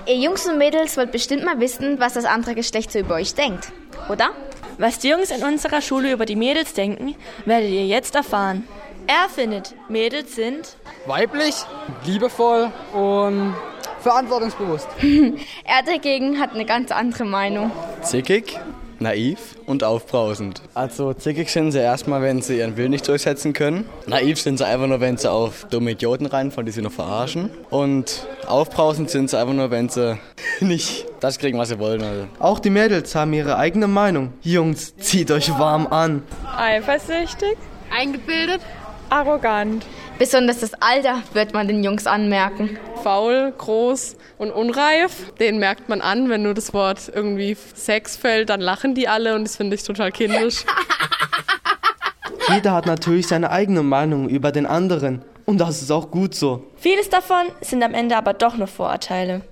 Ihr Jungs und Mädels wollt bestimmt mal wissen, was das andere Geschlecht so über euch denkt, oder? Was die Jungs in unserer Schule über die Mädels denken, werdet ihr jetzt erfahren. Er findet, Mädels sind weiblich, liebevoll und verantwortungsbewusst. Er dagegen hat eine ganz andere Meinung. Zickig, naiv und aufbrausend. Also zickig sind sie erstmal, wenn sie ihren Willen nicht durchsetzen können. Naiv sind sie einfach nur, wenn sie auf dumme Idioten reinfallen, die sie nur verarschen. Und aufbrausend sind sie einfach nur, wenn sie nicht das kriegen, was sie wollen. Also. Auch die Mädels haben ihre eigene Meinung. Jungs, zieht euch warm an. Eifersüchtig, eingebildet, arrogant. Besonders das Alter wird man den Jungs anmerken. Faul, groß und unreif. Den merkt man an, wenn nur das Wort irgendwie Sex fällt, dann lachen die alle und das finde ich total kindisch. Jeder hat natürlich seine eigene Meinung über den anderen und das ist auch gut so. Vieles davon sind am Ende aber doch nur Vorurteile.